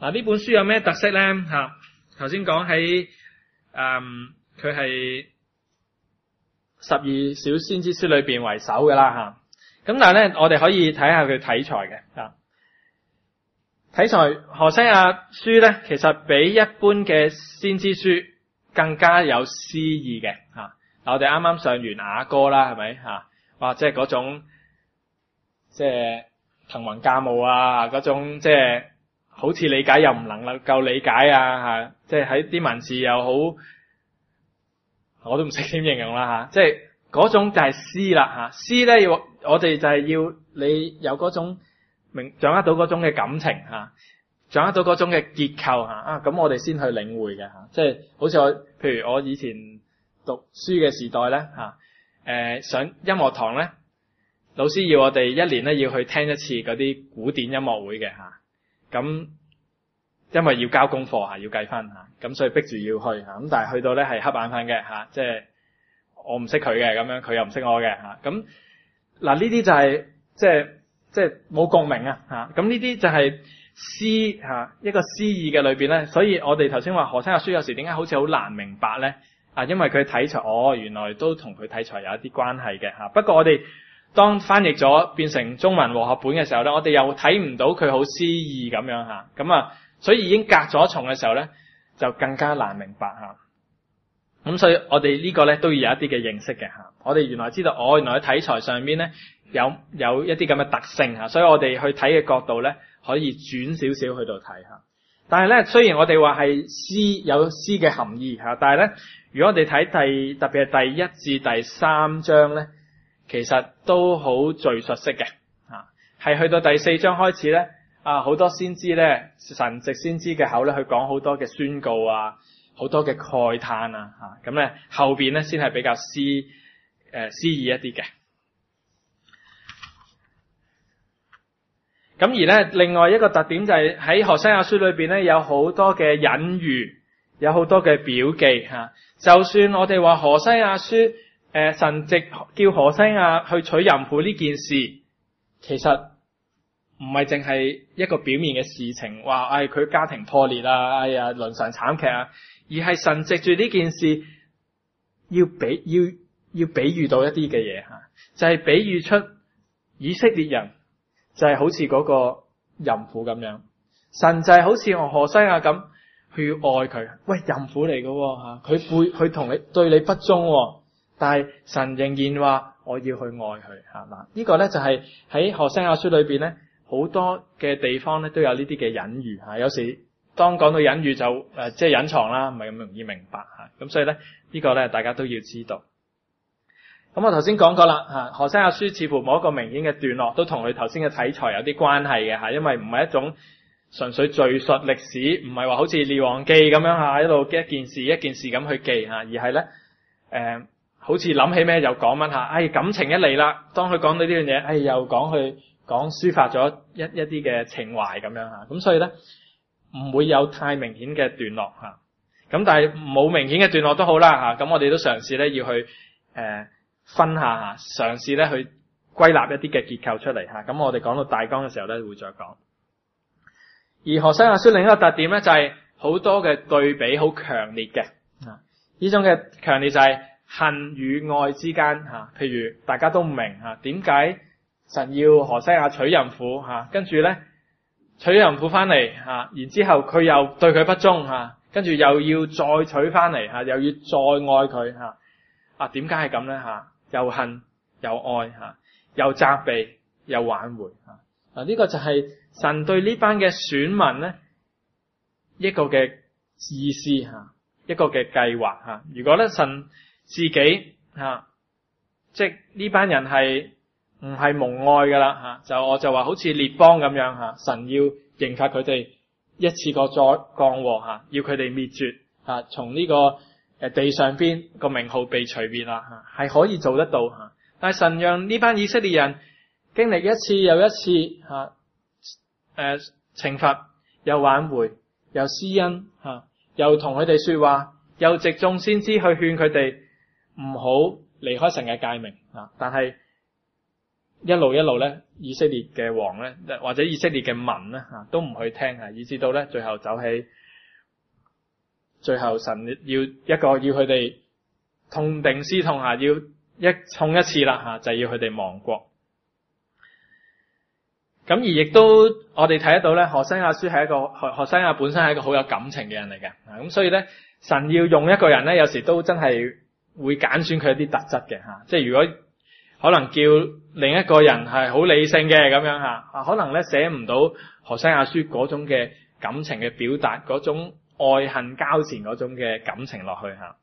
嗱，呢本書有咩特色咧？吓，頭先講喺誒，佢係十二小先知書裏邊為首嘅啦吓。咁但係咧，我哋可以睇下佢題材嘅吓。題材何西阿書咧，其實比一般嘅先知書更加有詩意嘅吓。嗱，我哋啱啱上完雅歌啦，係咪吓？哇，即係嗰種即係騰雲駕霧啊，嗰種即係。好似理解又唔能夠理解啊吓，即係喺啲文字又好，我都唔識點形容啦吓，即係嗰種就係詩啦吓，詩咧要我哋就係要你有嗰種明掌握到嗰種嘅感情吓，掌握到嗰種嘅結構吓啊，咁我哋先去領會嘅吓，即係好似我譬如我以前讀書嘅時代咧吓，誒上音樂堂咧，老師要我哋一年咧要去聽一次嗰啲古典音樂會嘅吓。咁因為要交功課吓，要計分吓，咁所以逼住要去吓，咁但係去到咧係瞌眼瞓嘅吓，即係我唔識佢嘅咁樣，佢又唔識我嘅吓，咁嗱呢啲就係即係即係冇共鳴啊吓，咁呢啲就係詩吓一個詩意嘅裏邊咧，所以我哋頭先話何西阿書有時點解好似好難明白咧啊？因為佢題材哦，原來都同佢題材有一啲關係嘅吓，不過我哋。當翻譯咗變成中文和合本嘅時候咧，我哋又睇唔到佢好詩意咁樣吓，咁啊，所以已經隔咗重嘅時候咧，就更加難明白吓。咁所以我哋呢個咧都要有一啲嘅認識嘅吓。我哋原來知道，我、哦、原來喺題材上面咧有有一啲咁嘅特性吓，所以我哋去睇嘅角度咧可以轉少少去到睇吓。但係咧，雖然我哋話係詩有詩嘅含義吓，但係咧，如果我哋睇第特別係第一至第三章咧。其實都好敘述式嘅，啊，係去到第四章開始咧，啊，好多先知咧，神藉先知嘅口咧去講好多嘅宣告啊，好多嘅慨嘆啊，吓，咁咧後邊咧先係比較詩誒詩意一啲嘅。咁而咧另外一個特點就係喺何西阿書裏邊咧有好多嘅隱喻，有好多嘅表記吓，啊，就算我哋話何西阿書。誒、呃，神藉叫何西阿去娶淫婦呢件事，其實唔係淨係一個表面嘅事情，話唉佢家庭破裂啊，哎呀倫常慘劇啊，而係神藉住呢件事要比要要比喻到一啲嘅嘢吓，就係、是、比喻出以色列人就係好似嗰個淫婦咁樣，神就係好似我何西阿咁，佢要愛佢，喂淫婦嚟嘅吓，佢背佢同你對你不忠。但係神仍然話我要去愛佢吓嗱，呢個咧就係喺何西阿書裏邊咧好多嘅地方咧都有呢啲嘅隱喻吓，有時當講到隱喻就誒即係隱藏啦，唔係咁容易明白吓，咁所以咧呢個咧大家都要知道。咁我頭先講過啦吓，何西阿書似乎冇一個明顯嘅段落都同佢頭先嘅題材有啲關係嘅吓，因為唔係一種純粹敘述歷史，唔係話好似列王記咁樣吓，一路一件事一件事咁去記吓，而係咧誒。呃好似諗起咩又講乜下，哎感情一嚟啦，當佢講到呢樣嘢，哎又講去講抒發咗一一啲嘅情懷咁樣吓，咁所以咧唔會有太明顯嘅段落吓，咁但係冇明顯嘅段落都好啦吓，咁我哋都嘗試咧要去誒、呃、分下吓，嘗試咧去歸納一啲嘅結構出嚟吓，咁我哋講到大綱嘅時候咧會再講。而何西阿書另一個特點咧就係好多嘅對比好強烈嘅，啊呢種嘅強烈就係、是。恨與愛之間吓，譬如大家都唔明吓，點解神要何西阿娶淫婦吓，跟住咧娶淫婦翻嚟吓，然之後佢又對佢不忠吓，跟住又要再娶翻嚟吓，又要再愛佢吓，啊點解係咁咧吓？又恨又愛吓，又責備又挽回吓，啊呢個就係神對呢班嘅選民咧一個嘅意思吓，一個嘅計劃吓。如果咧神自己吓、啊，即係呢班人係唔係蒙愛噶啦吓，就我就話好似列邦咁樣吓、啊，神要刑罰佢哋一次過再降禍吓，要佢哋滅絕吓，從、啊、呢個誒地上邊個名號被除滅啦吓，係、啊、可以做得到吓、啊。但係神讓呢班以色列人經歷一次又一次吓誒懲罰，又挽回，又施恩吓、啊，又同佢哋說話，又藉眾先知去勸佢哋。唔好離開神嘅誡命啊！但係一路一路咧，以色列嘅王咧，或者以色列嘅民咧吓，都唔去聽吓，以至到咧最後走起，最後神要一個要佢哋痛定思痛吓，要一痛一次啦吓，就要佢哋亡國。咁而亦都我哋睇得到咧，何西阿書係一個何何西阿本身係一個好有感情嘅人嚟嘅，咁所以咧神要用一個人咧，有時都真係會揀選佢一啲特質嘅吓，即係如果可能叫另一個人係好理性嘅咁樣吓，可能咧寫唔到何西阿書嗰種嘅感情嘅表達，嗰種愛恨交纏嗰種嘅感情落去吓。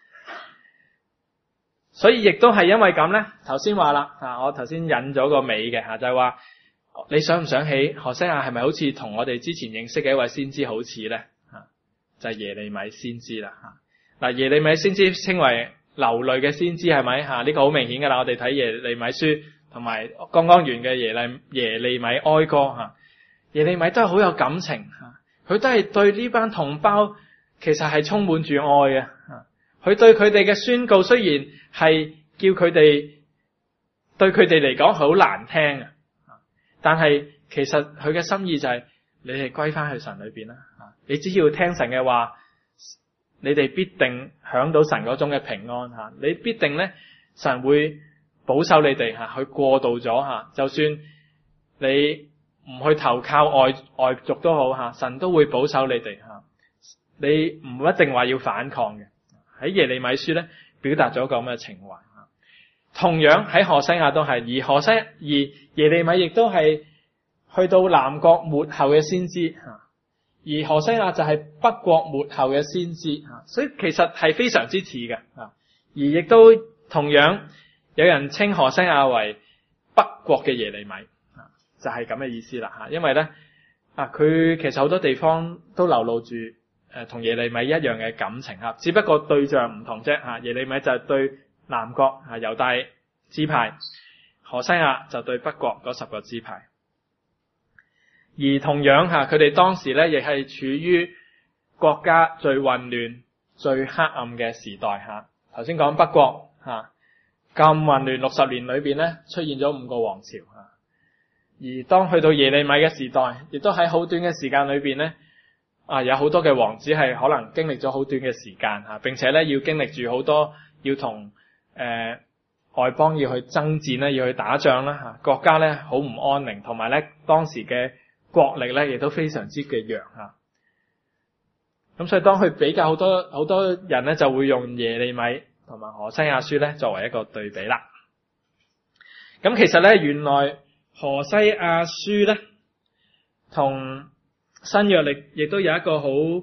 所以亦都係因為咁咧，頭先話啦吓，我頭先引咗個尾嘅吓，就係話你想唔想起何西阿係咪好似同我哋之前認識嘅一位先知好似咧吓？就係耶利米先知啦吓。嗱，耶利米先知稱為流淚嘅先知係咪吓？呢個好明顯噶啦，我哋睇耶利米書同埋剛剛完嘅耶利耶利米哀歌吓，耶利米都係好有感情吓，佢都係對呢班同胞其實係充滿住愛嘅吓，佢對佢哋嘅宣告雖然係叫佢哋對佢哋嚟講好難聽啊，但係其實佢嘅心意就係你哋歸翻去神裏邊啦吓，你只要聽神嘅話，你哋必定享到神嗰種嘅平安吓，你必定咧神會保守你哋吓，去過渡咗吓，就算你唔去投靠外外族都好吓，神都會保守你哋吓，你唔一定話要反抗嘅。喺耶利米書咧表達咗個咁嘅情懷吓，同樣喺何西阿都係，而何西而耶利米亦都係去到南國末後嘅先知吓。而何西阿就係北國末後嘅先知，所以其實係非常之似嘅。而亦都同樣有人稱何西阿為北國嘅耶利米，就係咁嘅意思啦。因為咧啊，佢其實好多地方都流露住誒同耶利米一樣嘅感情，只不過對象唔同啫。耶利米就係對南國啊猶大支派，何西阿就對北國嗰十個支派。而同樣吓，佢哋當時咧亦係處於國家最混亂、最黑暗嘅時代吓。頭先講北國吓咁混亂，六十年裏邊咧出現咗五個王朝吓。而當去到耶利米嘅時代，亦都喺好短嘅時間裏邊咧，啊有好多嘅王子係可能經歷咗好短嘅時間吓，並且咧要經歷住好多要同誒、呃、外邦要去爭戰咧，要去打仗啦吓，國家咧好唔安寧，同埋咧當時嘅國力咧亦都非常之嘅弱吓，咁所以當佢比較好多好多人咧就會用耶利米同埋何西阿書咧作為一個對比啦。咁其實咧原來何西阿書咧同新約歷亦都有一個好誒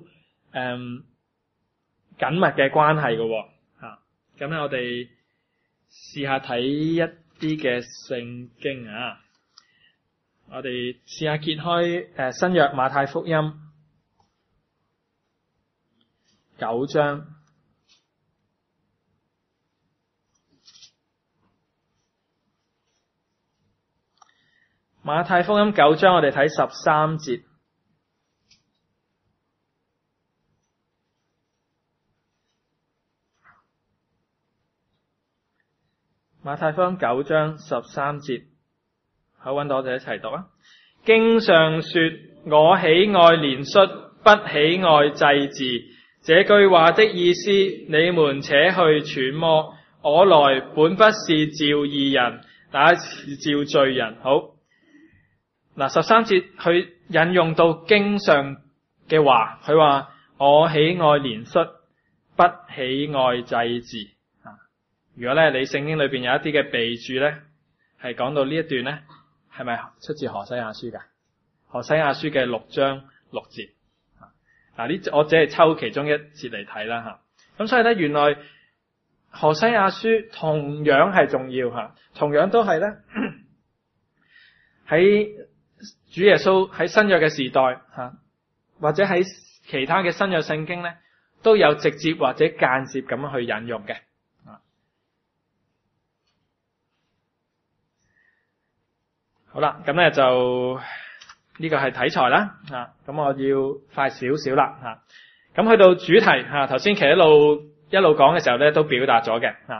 緊密嘅關係嘅吓。咁咧我哋試下睇一啲嘅聖經啊。我哋試下揭開誒新約馬太福音九章，馬太福音九章我哋睇十三節，馬太福音九章十三節。好，揾到我哋一齊讀啊！經上說，我喜愛憐恤，不喜愛祭祀。這句話的意思，你們且去揣摩。我來本不是召義人，乃是召罪人。好，嗱十三節佢引用到經上嘅話，佢話我喜愛憐恤，不喜愛祭祀。啊，如果咧你聖經裏邊有一啲嘅備註咧，係講到呢一段咧。係咪出自何西阿書噶？何西阿書嘅六章六節，嗱呢我只係抽其中一節嚟睇啦吓。咁所以咧，原來何西阿書同樣係重要吓，同樣都係咧喺主耶穌喺新約嘅時代吓，或者喺其他嘅新約聖經咧，都有直接或者間接咁樣去引用嘅。好啦，咁咧就呢、這個係題材啦，吓咁我要快少少啦，吓咁去到主題吓，頭先其實一路一路講嘅時候咧都表達咗嘅，吓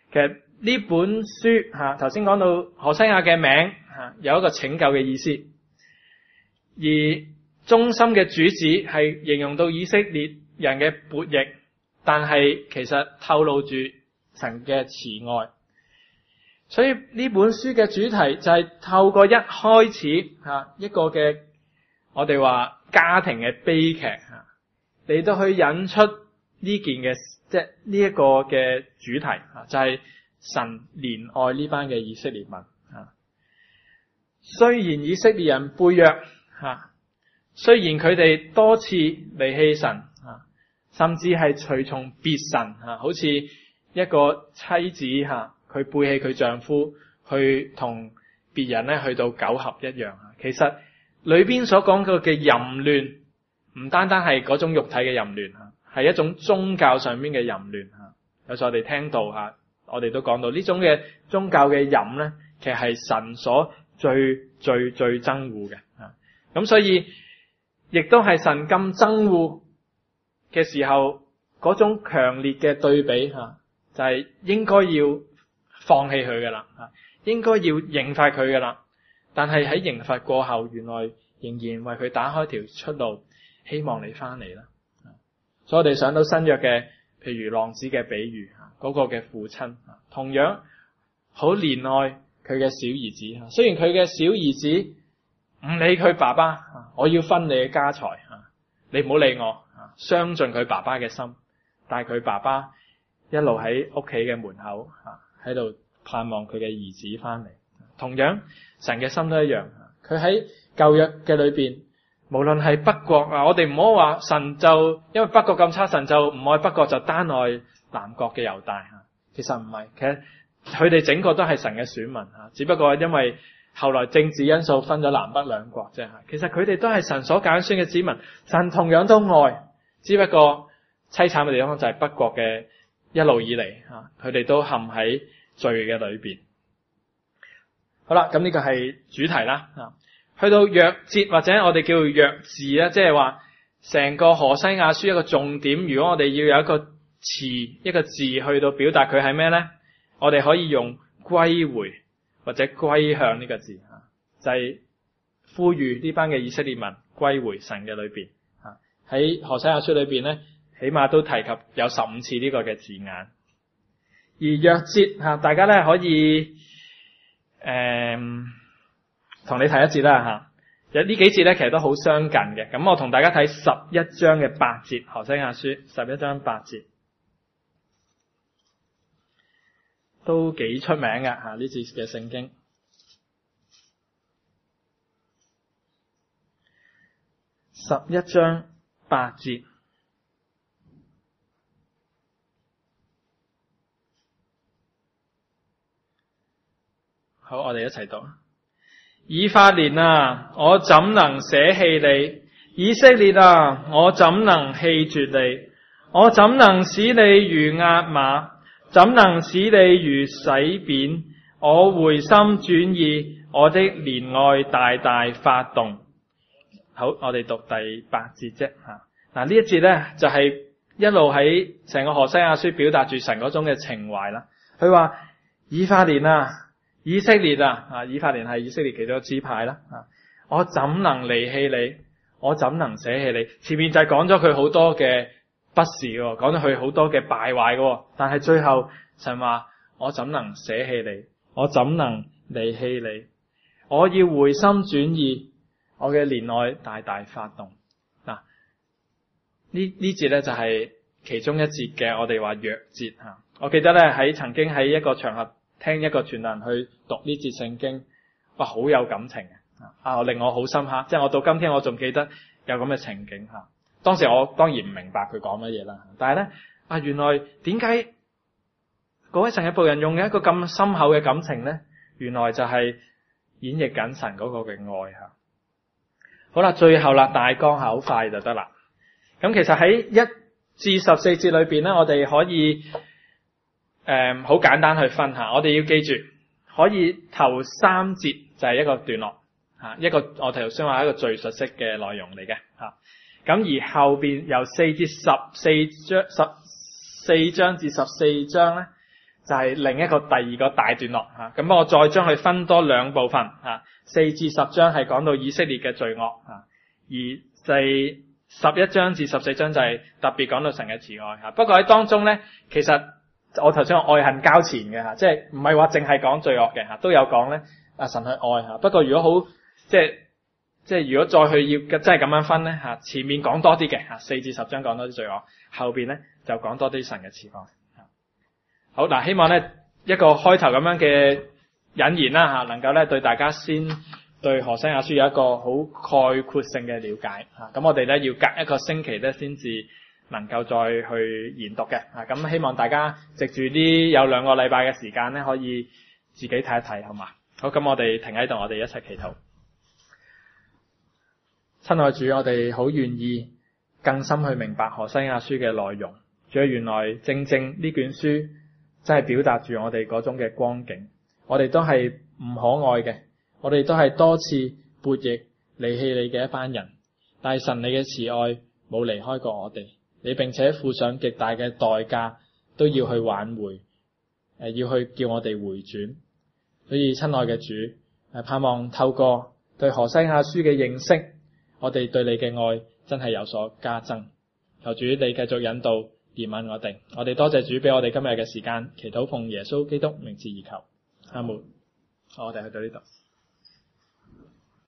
其實呢本書吓，頭先講到何西阿嘅名吓，有一個拯救嘅意思，而中心嘅主旨係形容到以色列人嘅悖逆，但係其實透露住神嘅慈愛。所以呢本書嘅主題就係透過一開始吓一個嘅我哋話家庭嘅悲劇吓，嚟到去引出呢件嘅即係呢一個嘅主題吓，就係神憐愛呢班嘅以色列民吓。雖然以色列人背約吓，雖然佢哋多次離棄神吓，甚至係隨從別神吓，好似一個妻子吓，佢背棄佢丈夫去同別人咧去到苟合一樣。其實裏邊所講嘅嘅淫亂唔單單係嗰種肉體嘅淫亂吓，係一種宗教上面嘅淫亂吓。有時我哋聽到吓，我哋都講到呢種嘅宗教嘅淫咧，其實係神所最最最憎惡嘅吓。咁所以亦都係神咁憎惡嘅時候，嗰種強烈嘅對比吓，就係應該要放棄佢噶啦，應該要刑罰佢噶啦。但係喺刑罰過後，原來仍然為佢打開條出路，希望你翻嚟啦。所以我哋想到新約嘅，譬如浪子嘅比喻，嗰個嘅父親同樣好憐愛佢嘅小兒子。雖然佢嘅小兒子唔理佢爸爸，我要分你嘅家財，你唔好理我，傷盡佢爸爸嘅心。但係佢爸爸一路喺屋企嘅門口喺度盼望佢嘅兒子翻嚟。同樣神嘅心都一樣，佢喺舊約嘅裏邊，無論係北國啊，我哋唔好話神就因為北國咁差，神就唔愛北國，就單愛南國嘅猶大吓。其實唔係，其實佢哋整個都係神嘅選民吓，只不過因為後來政治因素分咗南北兩國啫吓。其實佢哋都係神所揀選嘅子民，神同樣都愛，只不過淒慘嘅地方就係北國嘅一路以嚟吓，佢哋都陷喺罪嘅裏邊。好啦，咁呢個係主題啦。去到約節或者我哋叫約字啦，即係話成個何西阿書一個重點。如果我哋要有一個詞一個字去到表達佢係咩呢？我哋可以用歸回或者歸向呢個字，就係呼籲呢班嘅以色列民歸回神嘅裏邊。喺何西阿書裏邊呢，起碼都提及有十五次呢個嘅字眼。而約節吓，大家咧可以誒同、嗯、你睇一節啦吓。有呢幾節咧，其實都好相近嘅。咁我同大家睇十一章嘅八節，何西阿書十一章八節，都幾出名嘅吓呢節嘅聖經。十一章八節。好，我哋一齊讀。以法蓮啊，我怎能捨棄你？以色列啊，我怎能棄絕你？我怎能使你如押瑪？怎能使你如洗扁？我回心轉意，我的憐愛大大發動。好，我哋讀第八節啫吓。嗱，呢一節咧就係、是、一路喺成個何西阿書表達住神嗰種嘅情懷啦。佢話以法蓮啊。以色列啊，啊，以法蓮係以色列其中一個支派啦。啊，我怎能離棄你？我怎能捨棄你？前面就係講咗佢好多嘅不是嘅，講咗佢好多嘅敗壞嘅。但係最後神話我怎能捨棄你？我怎能離棄你？我要回心轉意，我嘅憐愛大大發動。嗱、啊，呢呢節咧就係其中一節嘅我哋話約節吓。我記得咧喺曾經喺一個場合。聽一個傳道人去讀呢節聖經，哇，好有感情啊！令我好深刻，即係我到今天我仲記得有咁嘅情景吓。當時我當然唔明白佢講乜嘢啦，但係咧啊，原來點解嗰位神嘅僕人用一個咁深厚嘅感情咧？原來就係演繹緊神嗰個嘅愛吓。好啦，最後啦，大綱好快就得啦。咁其實喺一至十四節裏邊咧，我哋可以。誒，好、嗯、簡單去分下，我哋要記住，可以頭三節就係一個段落，吓一個我頭先話一個敘述式嘅內容嚟嘅，吓咁而後邊由四至十四章十四章至十四章咧， 就係另一個第二個大段落嚇。咁我再將佢分多兩部分嚇，四至十章係講到以色列嘅罪惡嚇，而第十一章至十四章就係特別講到神嘅慈愛嚇。不過喺當中咧，其實我頭先話愛恨交纏嘅嚇，即係唔係話淨係講罪惡嘅嚇，都有講咧啊神去愛嚇。不過如果好即係即係如果再去要真係咁樣分咧嚇，前面講多啲嘅嚇，四至十章講多啲罪惡，後邊咧就講多啲神嘅慈愛。好嗱，希望咧一個開頭咁樣嘅引言啦嚇，能夠咧對大家先對何西阿書有一個好概括性嘅了解嚇。咁我哋咧要隔一個星期咧先至能夠再去研讀嘅嚇。咁希望大家藉住呢有兩個禮拜嘅時間咧，可以自己睇一睇，好嘛？好，咁我哋停喺度，我哋一齊祈禱。親愛主，我哋好願意更深去明白何西阿書嘅內容。主啊，原來正正呢卷書真係表達住我哋嗰種嘅光景。我哋都係唔可愛嘅，我哋都係多次悖逆離棄你嘅一班人。但係神你嘅慈愛冇離開過我哋，你並且付上極大嘅代價，都要去挽回，誒，要去叫我哋回轉。所以親愛嘅主，誒，盼望透過對何西阿書嘅認識，我哋對你嘅愛真係有所加增。求主你繼續引導憐憫我哋。我哋多謝主俾我哋今日嘅時間，祈禱奉耶穌基督名字而求。阿門。好，我哋去到呢度。